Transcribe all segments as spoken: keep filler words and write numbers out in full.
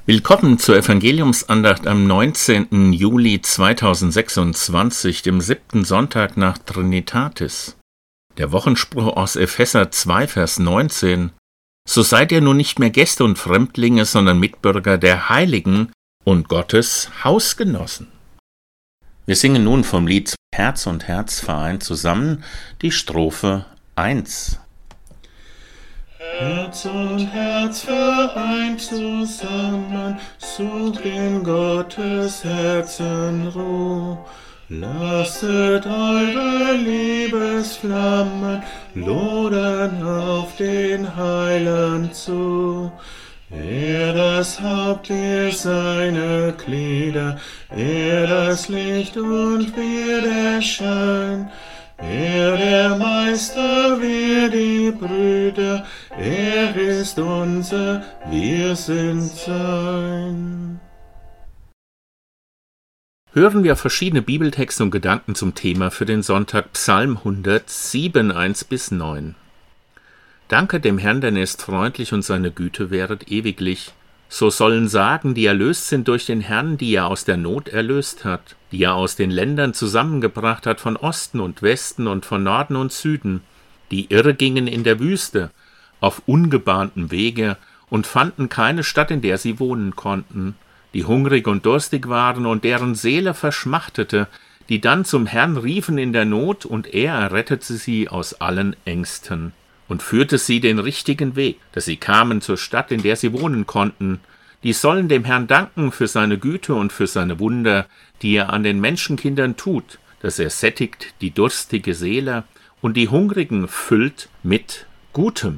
Willkommen zur Evangeliumsandacht am neunzehnten Juli zweitausendsechsundzwanzig, dem siebten Sonntag nach Trinitatis. Der Wochenspruch aus Epheser zwei, Vers neunzehn: So seid ihr nun nicht mehr Gäste und Fremdlinge, sondern Mitbürger der Heiligen und Gottes Hausgenossen. Wir singen nun vom Lied Herz und Herz vereint zusammen die Strophe eins. Herz und Herz vereint zusammen, sucht in Gottes Herzen Ruh. Lasset eure Liebesflammen lodern auf den Heiland zu. Er das Haupt, ihr seine Glieder, er das Licht und wir der Schein. Er der Meister, wir die Brüder, er ist unser, wir sind sein. Hören wir verschiedene Bibeltexte und Gedanken zum Thema für den Sonntag. Psalm hundertsieben, eins bis neun. Danke dem Herrn, denn er ist freundlich und seine Güte währet ewiglich. So sollen sagen, die erlöst sind durch den Herrn, die er aus der Not erlöst hat, die er aus den Ländern zusammengebracht hat, von Osten und Westen und von Norden und Süden, die irre gingen in der Wüste, auf ungebahntem Wege und fanden keine Stadt, in der sie wohnen konnten, die hungrig und durstig waren und deren Seele verschmachtete, die dann zum Herrn riefen in der Not, und er errettete sie aus allen Ängsten und führte sie den richtigen Weg, dass sie kamen zur Stadt, in der sie wohnen konnten. Die sollen dem Herrn danken für seine Güte und für seine Wunder, die er an den Menschenkindern tut, dass er sättigt die durstige Seele und die Hungrigen füllt mit Gutem.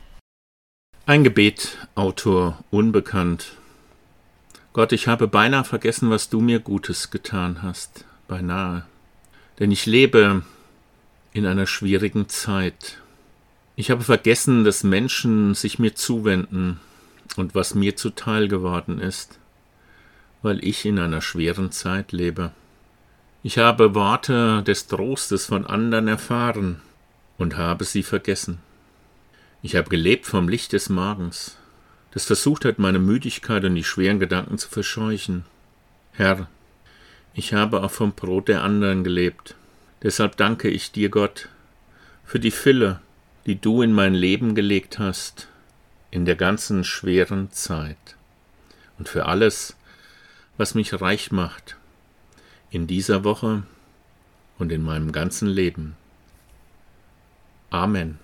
Ein Gebet, Autor unbekannt. Gott, ich habe beinahe vergessen, was du mir Gutes getan hast, beinahe. Denn ich lebe in einer schwierigen Zeit. Ich habe vergessen, dass Menschen sich mir zuwenden und was mir zuteil geworden ist, weil ich in einer schweren Zeit lebe. Ich habe Worte des Trostes von anderen erfahren und habe sie vergessen. Ich habe gelebt vom Licht des Morgens, das versucht hat, meine Müdigkeit und die schweren Gedanken zu verscheuchen. Herr, ich habe auch vom Brot der anderen gelebt. Deshalb danke ich dir, Gott, für die Fülle, die du in mein Leben gelegt hast, in der ganzen schweren Zeit, und für alles, was mich reich macht, in dieser Woche und in meinem ganzen Leben. Amen.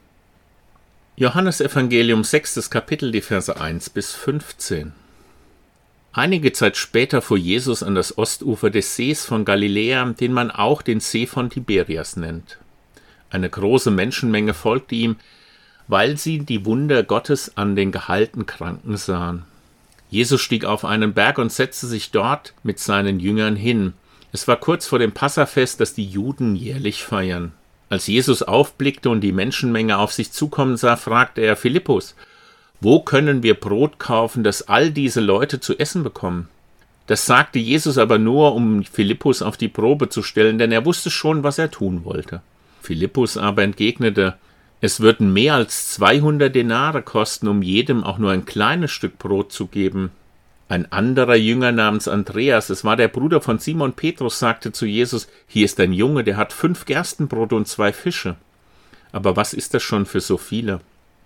Johannesevangelium, sechstes Kapitel, die Verse eins bis fünfzehn. Einige Zeit später fuhr Jesus an das Ostufer des Sees von Galiläa, den man auch den See von Tiberias nennt. Eine große Menschenmenge folgte ihm, weil sie die Wunder Gottes an den geheilten Kranken sahen. Jesus stieg auf einen Berg und setzte sich dort mit seinen Jüngern hin. Es war kurz vor dem Passafest, das die Juden jährlich feiern. Als Jesus aufblickte und die Menschenmenge auf sich zukommen sah, fragte er Philippus: Wo können wir Brot kaufen, dass all diese Leute zu essen bekommen? Das sagte Jesus aber nur, um Philippus auf die Probe zu stellen, denn er wusste schon, was er tun wollte. Philippus aber entgegnete: Es würden mehr als zweihundert Denare kosten, um jedem auch nur ein kleines Stück Brot zu geben. Ein anderer Jünger namens Andreas, es war der Bruder von Simon Petrus, sagte zu Jesus: Hier ist ein Junge, der hat fünf Gerstenbrote und zwei Fische. Aber was ist das schon für so viele?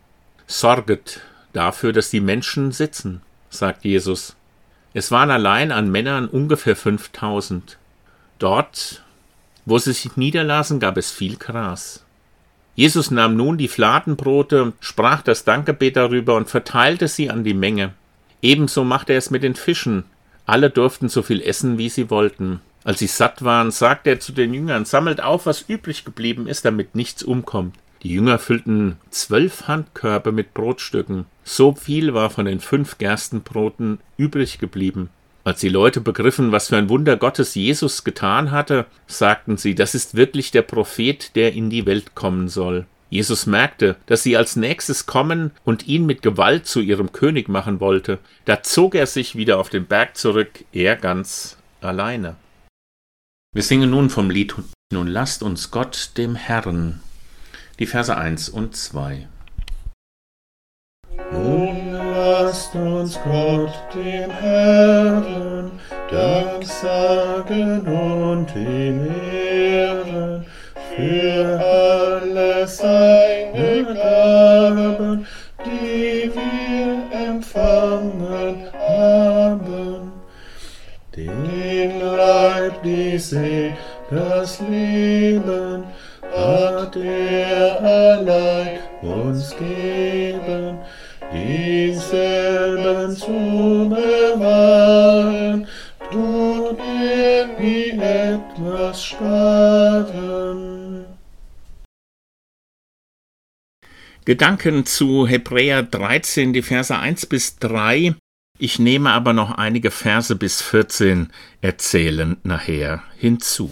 Sorget dafür, dass die Menschen sitzen, sagt Jesus. Es waren allein an Männern ungefähr fünftausend. Dort, wo sie sich niederlasen, gab es viel Gras. Jesus nahm nun die Fladenbrote, sprach das Dankgebet darüber und verteilte sie an die Menge. Ebenso machte er es mit den Fischen. Alle durften so viel essen, wie sie wollten. Als sie satt waren, sagte er zu den Jüngern: Sammelt auf, was übrig geblieben ist, damit nichts umkommt. Die Jünger füllten zwölf Handkörbe mit Brotstücken. So viel war von den fünf Gerstenbroten übrig geblieben. Als die Leute begriffen, was für ein Wunder Gottes Jesus getan hatte, sagten sie: Das ist wirklich der Prophet, der in die Welt kommen soll. Jesus merkte, dass sie als nächstes kommen und ihn mit Gewalt zu ihrem König machen wollte. Da zog er sich wieder auf den Berg zurück, er ganz alleine. Wir singen nun vom Lied Nun lasst uns Gott dem Herrn, die Verse eins und zwei. Nun lasst uns Gott, dem Herrn, Dank sagen und ihn ehren für alle seine Gaben, die wir empfangen haben. Den Leib, die Seele, das Leben hat er allein uns geben, dieselben zu bewahren, tut er nie etwas sparen. Gedanken zu Hebräer dreizehn, die Verse eins bis drei. Ich nehme aber noch einige Verse bis vierzehn erzählend nachher hinzu.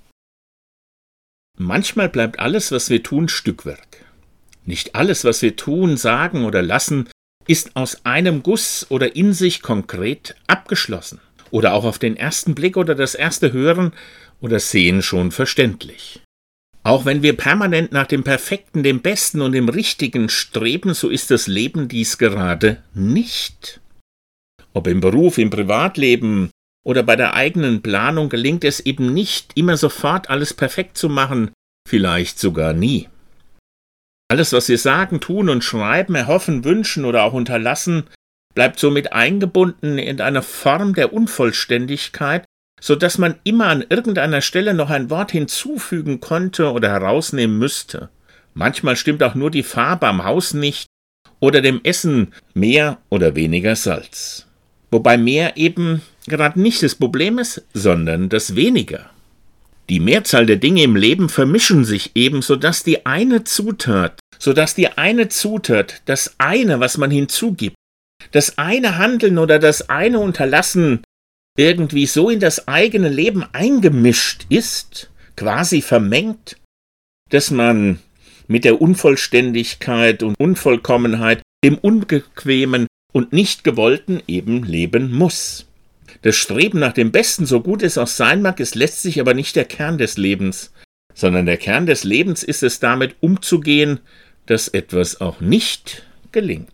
Manchmal bleibt alles, was wir tun, Stückwerk. Nicht alles, was wir tun, sagen oder lassen, ist aus einem Guss oder in sich konkret abgeschlossen oder auch auf den ersten Blick oder das erste Hören oder Sehen schon verständlich. Auch wenn wir permanent nach dem Perfekten, dem Besten und dem Richtigen streben, so ist das Leben dies gerade nicht. Ob im Beruf, im Privatleben oder bei der eigenen Planung gelingt es eben nicht, immer sofort alles perfekt zu machen, vielleicht sogar nie. Alles, was wir sagen, tun und schreiben, erhoffen, wünschen oder auch unterlassen, bleibt somit eingebunden in eine Form der Unvollständigkeit, so dass man immer an irgendeiner Stelle noch ein Wort hinzufügen konnte oder herausnehmen müsste. Manchmal stimmt auch nur die Farbe am Haus nicht oder dem Essen mehr oder weniger Salz. Wobei mehr eben gerade nicht das Problem ist, sondern das Weniger. Die Mehrzahl der Dinge im Leben vermischen sich eben, sodass die eine Zutat, sodass die eine Zutat, das eine, was man hinzugibt, das eine Handeln oder das eine Unterlassen irgendwie so in das eigene Leben eingemischt ist, quasi vermengt, dass man mit der Unvollständigkeit und Unvollkommenheit, dem Unbequemen und nicht gewollten eben leben muss. Das Streben nach dem Besten, so gut es auch sein mag, ist letztlich aber nicht der Kern des Lebens, sondern der Kern des Lebens ist es, damit umzugehen, dass etwas auch nicht gelingt.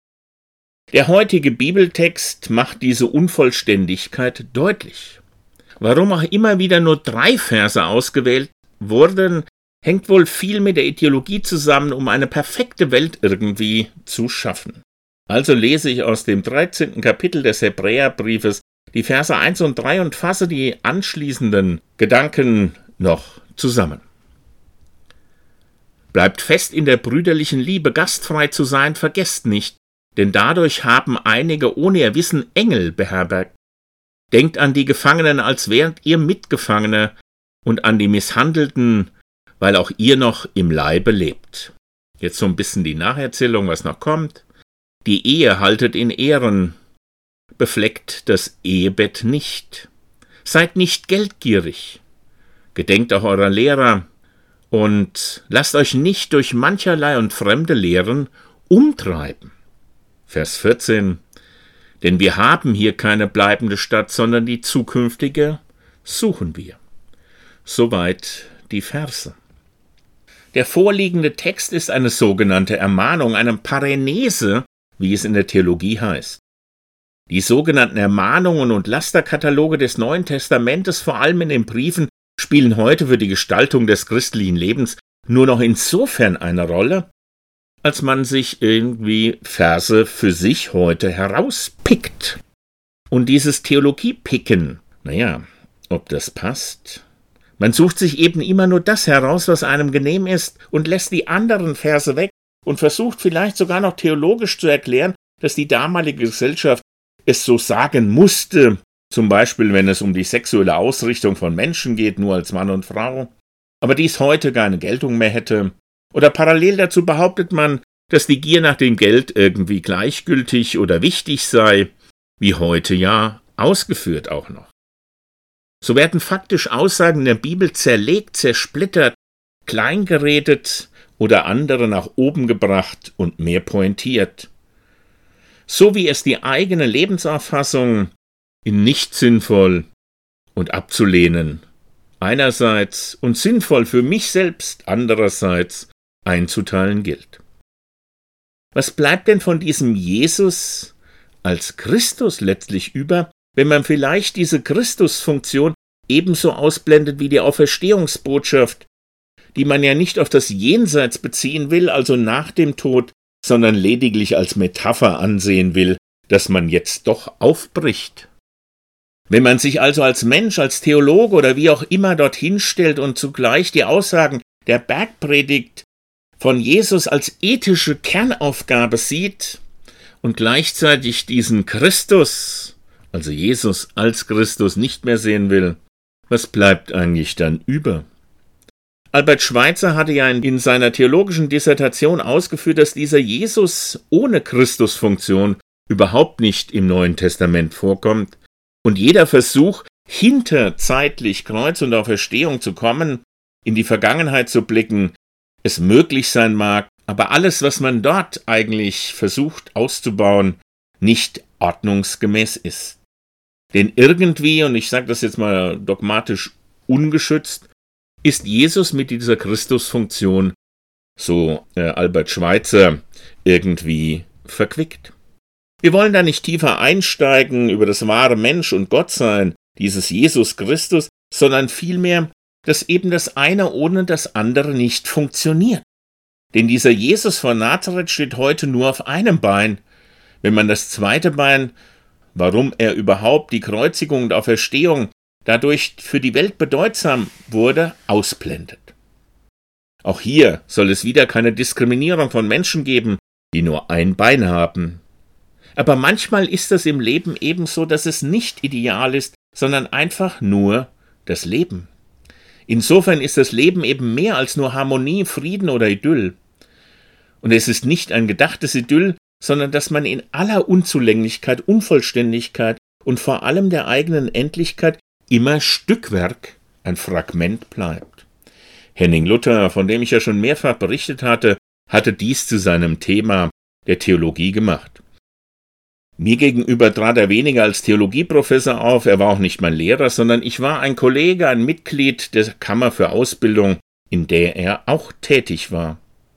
Der heutige Bibeltext macht diese Unvollständigkeit deutlich. Warum auch immer wieder nur drei Verse ausgewählt wurden, hängt wohl viel mit der Ideologie zusammen, um eine perfekte Welt irgendwie zu schaffen. Also lese ich aus dem dreizehnten Kapitel des Hebräerbriefes die Verse eins und drei und fasse die anschließenden Gedanken noch zusammen. Bleibt fest in der brüderlichen Liebe, gastfrei zu sein, vergesst nicht, denn dadurch haben einige ohne ihr Wissen Engel beherbergt. Denkt an die Gefangenen, als wäret ihr Mitgefangene, und an die Misshandelten, weil auch ihr noch im Leibe lebt. Jetzt so ein bisschen die Nacherzählung, was noch kommt. Die Ehe haltet in Ehren, befleckt das Ehebett nicht. Seid nicht geldgierig, gedenkt auch eurer Lehrer und lasst euch nicht durch mancherlei und fremde Lehren umtreiben. Vers vierzehn. Denn wir haben hier keine bleibende Stadt, sondern die zukünftige suchen wir. Soweit die Verse. Der vorliegende Text ist eine sogenannte Ermahnung, eine Parenese, wie es in der Theologie heißt. Die sogenannten Ermahnungen und Lasterkataloge des Neuen Testamentes, vor allem in den Briefen, spielen heute für die Gestaltung des christlichen Lebens nur noch insofern eine Rolle, als man sich irgendwie Verse für sich heute herauspickt. Und dieses Theologiepicken, naja, ob das passt? Man sucht sich eben immer nur das heraus, was einem genehm ist, und lässt die anderen Verse weg und versucht vielleicht sogar noch theologisch zu erklären, dass die damalige Gesellschaft es so sagen musste, zum Beispiel wenn es um die sexuelle Ausrichtung von Menschen geht, nur als Mann und Frau, aber dies heute keine Geltung mehr hätte. Oder parallel dazu behauptet man, dass die Gier nach dem Geld irgendwie gleichgültig oder wichtig sei, wie heute ja ausgeführt auch noch. So werden faktisch Aussagen der Bibel zerlegt, zersplittert, kleingeredet oder andere nach oben gebracht und mehr pointiert. So wie es die eigene Lebensauffassung in nicht sinnvoll und abzulehnen einerseits und sinnvoll für mich selbst andererseits einzuteilen gilt. Was bleibt denn von diesem Jesus, als Christus letztlich über, wenn man vielleicht diese Christusfunktion ebenso ausblendet wie die Auferstehungsbotschaft, die man ja nicht auf das Jenseits beziehen will, also nach dem Tod, sondern lediglich als Metapher ansehen will, dass man jetzt doch aufbricht. Wenn man sich also als Mensch, als Theologe oder wie auch immer dorthin stellt und zugleich die Aussagen der Bergpredigt von Jesus als ethische Kernaufgabe sieht und gleichzeitig diesen Christus, also Jesus als Christus, nicht mehr sehen will, was bleibt eigentlich dann über? Albert Schweitzer hatte ja in seiner theologischen Dissertation ausgeführt, dass dieser Jesus ohne Christusfunktion überhaupt nicht im Neuen Testament vorkommt und jeder Versuch, hinter zeitlich Kreuz und Auferstehung zu kommen, in die Vergangenheit zu blicken, es möglich sein mag, aber alles, was man dort eigentlich versucht auszubauen, nicht ordnungsgemäß ist. Denn irgendwie, und ich sage das jetzt mal dogmatisch ungeschützt, ist Jesus mit dieser Christusfunktion, so äh, Albert Schweitzer, irgendwie verquickt. Wir wollen da nicht tiefer einsteigen über das wahre Mensch- und Gottsein dieses Jesus Christus, sondern vielmehr, dass eben das eine ohne das andere nicht funktioniert. Denn dieser Jesus von Nazareth steht heute nur auf einem Bein. Wenn man das zweite Bein, warum er überhaupt die Kreuzigung und Auferstehung dadurch für die Welt bedeutsam wurde, ausblendet. Auch hier soll es wieder keine Diskriminierung von Menschen geben, die nur ein Bein haben. Aber manchmal ist das im Leben ebenso, dass es nicht ideal ist, sondern einfach nur das Leben. Insofern ist das Leben eben mehr als nur Harmonie, Frieden oder Idyll. Und es ist nicht ein gedachtes Idyll, sondern dass man in aller Unzulänglichkeit, Unvollständigkeit und vor allem der eigenen Endlichkeit immer Stückwerk, ein Fragment bleibt. Henning Luther, von dem ich ja schon mehrfach berichtet hatte, hatte dies zu seinem Thema der Theologie gemacht. Mir gegenüber trat er weniger als Theologieprofessor auf, er war auch nicht mein Lehrer, sondern ich war ein Kollege, ein Mitglied der Kammer für Ausbildung, in der er auch tätig war.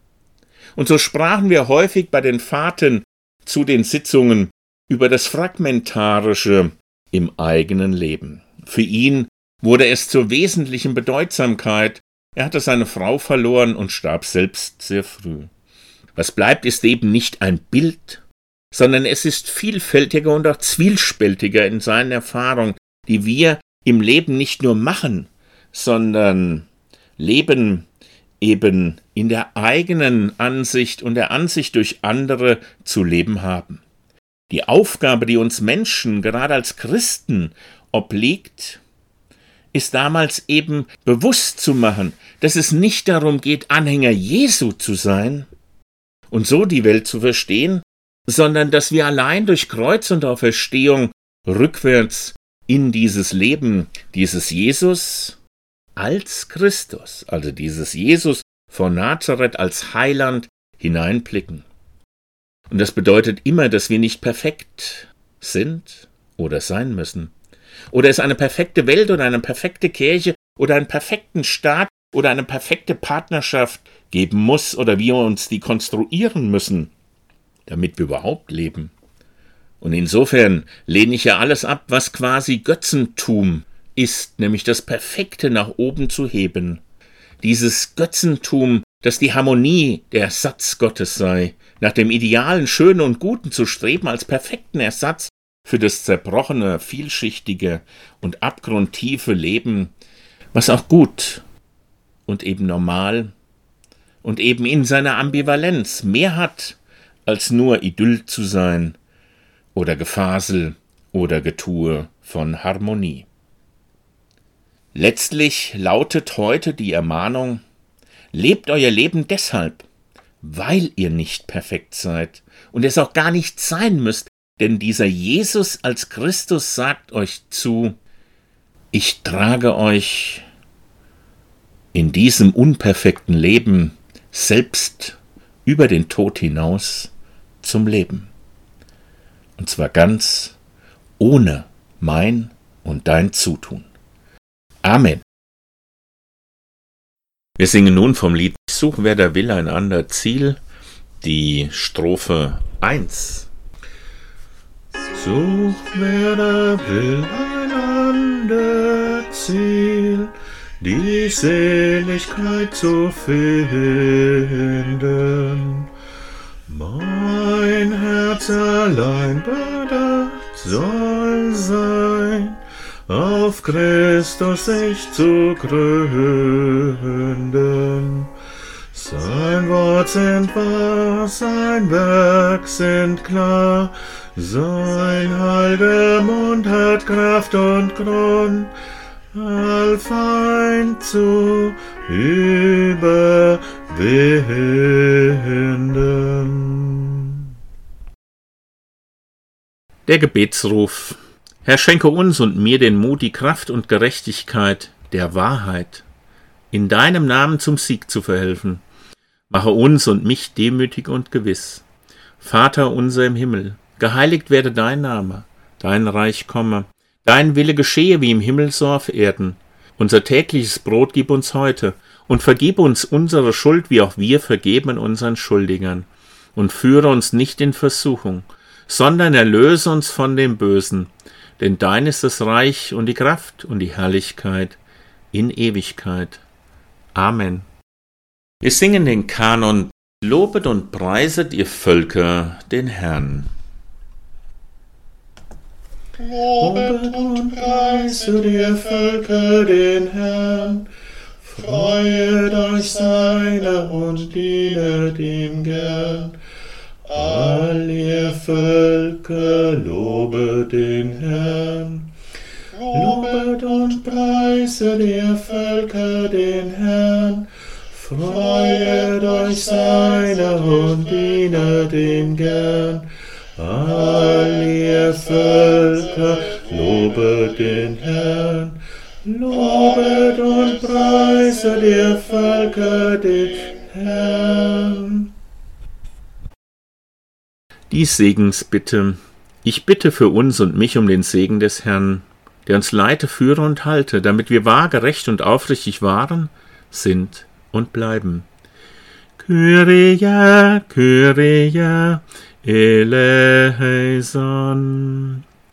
Und so sprachen wir häufig bei den Fahrten zu den Sitzungen über das Fragmentarische im eigenen Leben. Für ihn wurde es zur wesentlichen Bedeutsamkeit. Er hatte seine Frau verloren und starb selbst sehr früh. Was bleibt, ist eben nicht ein Bild, sondern es ist vielfältiger und auch zwiespältiger in seinen Erfahrungen, die wir im Leben nicht nur machen, sondern leben eben in der eigenen Ansicht und der Ansicht durch andere zu leben haben. Die Aufgabe, die uns Menschen, gerade als Christen, obliegt, ist damals eben bewusst zu machen, dass es nicht darum geht, Anhänger Jesu zu sein und so die Welt zu verstehen, sondern dass wir allein durch Kreuz und Auferstehung rückwärts in dieses Leben dieses Jesus als Christus, also dieses Jesus von Nazareth als Heiland hineinblicken. Und das bedeutet immer, dass wir nicht perfekt sind oder sein müssen. Oder es eine perfekte Welt oder eine perfekte Kirche oder einen perfekten Staat oder eine perfekte Partnerschaft geben muss oder wir uns die konstruieren müssen, damit wir überhaupt leben. Und insofern lehne ich ja alles ab, was quasi Götzentum ist, nämlich das Perfekte nach oben zu heben. Dieses Götzentum, dass die Harmonie der Ersatz Gottes sei, nach dem Idealen, Schönen und Guten zu streben als perfekten Ersatz für das zerbrochene, vielschichtige und abgrundtiefe Leben, was auch gut und eben normal und eben in seiner Ambivalenz mehr hat, als nur Idyll zu sein oder Gefasel oder Getue von Harmonie. Letztlich lautet heute die Ermahnung: Lebt euer Leben deshalb, weil ihr nicht perfekt seid und es auch gar nicht sein müsst, denn dieser Jesus als Christus sagt euch zu: Ich trage euch in diesem unperfekten Leben selbst über den Tod hinaus zum Leben. Und zwar ganz ohne mein und dein Zutun. Amen. Wir singen nun vom Lied Such, wer da will, ein ander Ziel, die Strophe eins. Sucht wer da will einander Ziel, die Seligkeit zu finden. Mein Herz allein bedacht soll sein, auf Christus sich zu gründen. Sein Wort sind wahr, sein Werk sind klar, sein heiliger Mund hat Kraft und Grund, all Feind zu überwinden. Der Gebetsruf. Herr, schenke uns und mir den Mut, die Kraft und Gerechtigkeit der Wahrheit in deinem Namen zum Sieg zu verhelfen. Mache uns und mich demütig und gewiss. Vater unser im Himmel, geheiligt werde dein Name, dein Reich komme, dein Wille geschehe wie im Himmel so auf Erden. Unser tägliches Brot gib uns heute und vergib uns unsere Schuld, wie auch wir vergeben unseren Schuldigern. Und führe uns nicht in Versuchung, sondern erlöse uns von dem Bösen. Denn dein ist das Reich und die Kraft und die Herrlichkeit in Ewigkeit. Amen. Wir singen den Kanon: Lobet und preiset ihr Völker den Herrn. Lobet und preiset ihr Völker den Herrn, freuet euch seiner und dienet ihm gern. All ihr Völker, lobet den Herrn. Lobet und preiset ihr Völker den Herrn, freuet euch seiner und dienet ihm gern. All ihr Völker, lobet den Herrn. Lobet und preiset ihr Völker den Herrn. Die Segensbitte. Ich bitte für uns und mich um den Segen des Herrn, der uns leite, führe und halte, damit wir wahr, gerecht und aufrichtig waren, sind und bleiben. Kyrie, Kyrie, eleison.